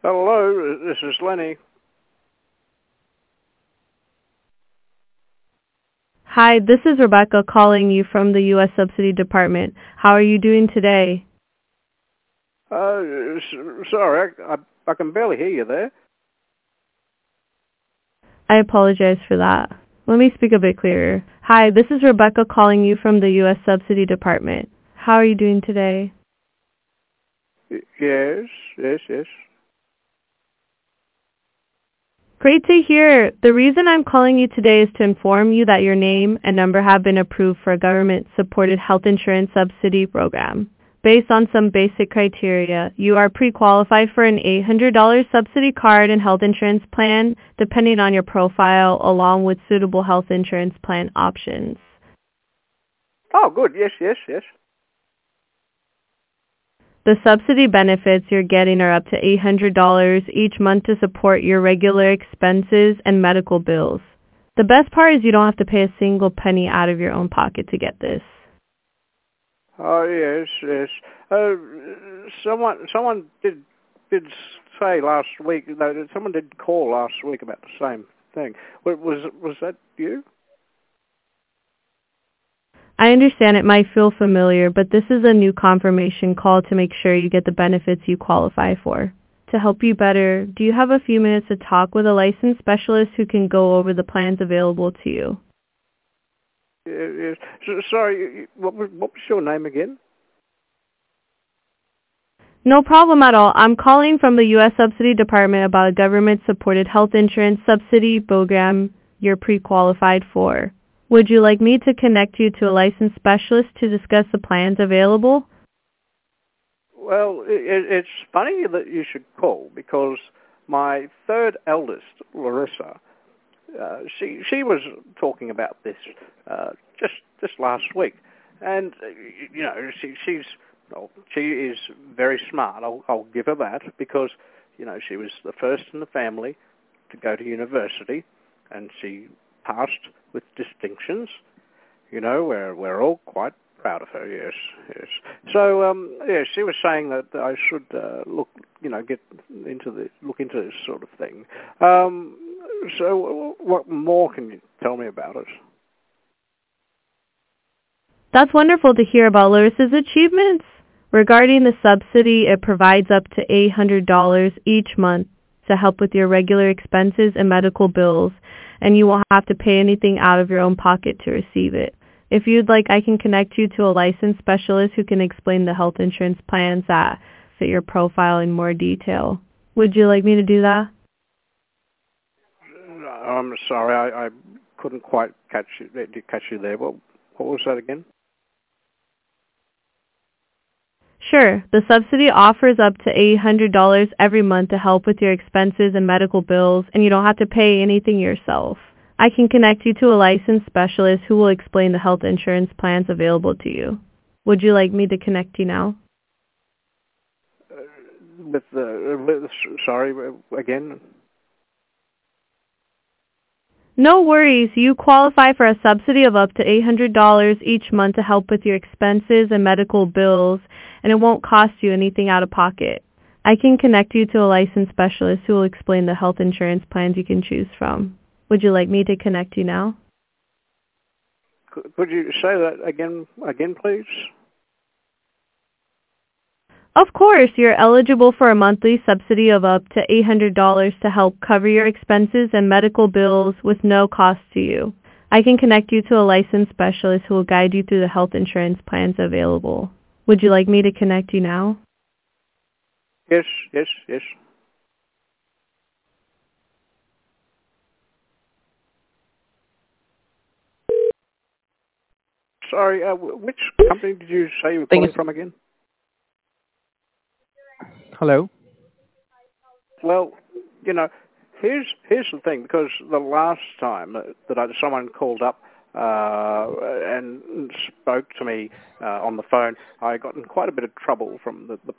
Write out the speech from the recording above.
Hello, this is Lenny. Hi, this is Rebecca calling you from the U.S. Subsidy Department. How are you doing today? Sorry, I can barely hear you there. I apologize for that. Let me speak a bit clearer. Hi, this is Rebecca calling you from the U.S. Subsidy Department. How are you doing today? Yes. Great to hear. The reason I'm calling you today is to inform you that your name and number have been approved for a government-supported health insurance subsidy program. Based on some basic criteria, you are pre-qualified for an $800 subsidy card and health insurance plan, depending on your profile, along with suitable health insurance plan options. Oh, good. Yes. The subsidy benefits you're getting are up to $800 each month to support your regular expenses and medical bills. The best part is you don't have to pay a single penny out of your own pocket to get this. Oh, yes. Someone did say last week. No, someone did call last week about the same thing. Was that you? I understand it might feel familiar, but this is a new confirmation call to make sure you get the benefits you qualify for. To help you better, do you have a few minutes to talk with a licensed specialist who can go over the plans available to you? Yes. Sorry, what was your name again? No problem at all. I'm calling from the U.S. Subsidy Department about a government-supported health insurance subsidy program you're pre-qualified for. Would you like me to connect you to a licensed specialist to discuss the plans available? Well, it's funny that you should call because my third eldest, Larissa, she was talking about this just last week, and she is very smart. I'll give her that because she was the first in the family to go to university, and she passed with distinctions. We're all quite proud of her. Yes. So she was saying that I should look into this sort of thing. So what more can you tell me about it? That's wonderful to hear about Larissa's achievements. Regarding the subsidy, it provides up to $800 each month to help with your regular expenses and medical bills, and you won't have to pay anything out of your own pocket to receive it. If you'd like, I can connect you to a licensed specialist who can explain the health insurance plans that fit your profile in more detail. Would you like me to do that? I'm sorry, I couldn't quite catch you there. What was that again? Sure. The subsidy offers up to $800 every month to help with your expenses and medical bills, and you don't have to pay anything yourself. I can connect you to a licensed specialist who will explain the health insurance plans available to you. Would you like me to connect you now? Sorry, again? No worries. You qualify for a subsidy of up to $800 each month to help with your expenses and medical bills, and it won't cost you anything out of pocket. I can connect you to a licensed specialist who will explain the health insurance plans you can choose from. Would you like me to connect you now? Could you say that again, please? Of course, you're eligible for a monthly subsidy of up to $800 to help cover your expenses and medical bills with no cost to you. I can connect you to a licensed specialist who will guide you through the health insurance plans available. Would you like me to connect you now? Yes. Sorry, which company did you say you were calling from again? Hello. Well, here's the thing, because the last time that someone called up and spoke to me on the phone, I got in quite a bit of trouble from the